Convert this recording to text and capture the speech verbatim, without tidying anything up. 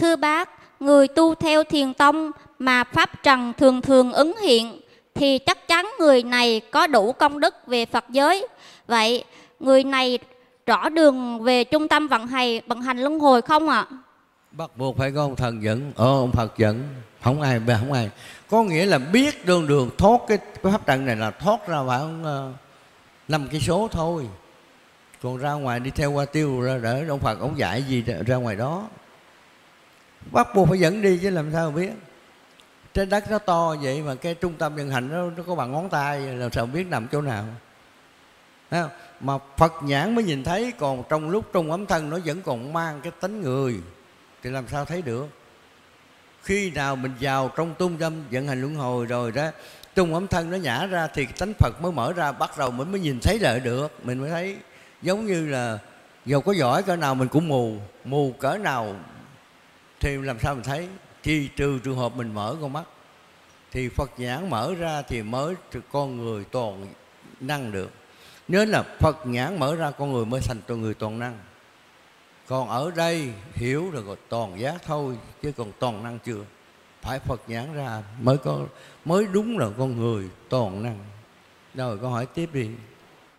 Thưa bác, người tu theo thiền tông mà pháp trần thường thường ứng hiện thì chắc chắn người này có đủ công đức về Phật giới. Vậy người này rõ đường về trung tâm vận hành vận hành luân hồi không ạ? À? Bắt buộc phải có ông thần dẫn, ờ, ông Phật dẫn, không ai không ai. Có nghĩa là biết đường đường thoát cái, cái pháp trận này là thoát ra khoảng năm cây số thôi. Còn ra ngoài đi theo qua tiêu ra để ông Phật ông dạy gì ra ngoài đó. Bắt buộc phải dẫn đi chứ làm sao mà biết. Trên đất nó to vậy mà cái trung tâm vận hành nó, nó có bằng ngón tay, làm sao biết nằm chỗ nào. Thấy không? Mà Phật nhãn mới nhìn thấy, còn trong lúc trung ấm thân nó vẫn còn mang cái tánh người thì làm sao thấy được. Khi nào mình vào trong trung tâm vận hành luân hồi rồi đó, trung ấm thân nó nhả ra thì tánh Phật mới mở ra, bắt đầu mình mới nhìn thấy lại được. Mình mới thấy giống như là dầu có giỏi cỡ nào mình cũng mù, mù cỡ nào thì làm sao mình thấy. Chỉ trừ trường hợp mình mở con mắt, thì Phật nhãn mở ra thì mới con người toàn năng được. Nhớ là Phật nhãn mở ra con người mới thành con người toàn năng. Còn ở đây hiểu rồi còn toàn giác thôi, chứ còn toàn năng chưa. Phải Phật nhãn ra mới có mới đúng là con người toàn năng. Rồi câu hỏi tiếp đi.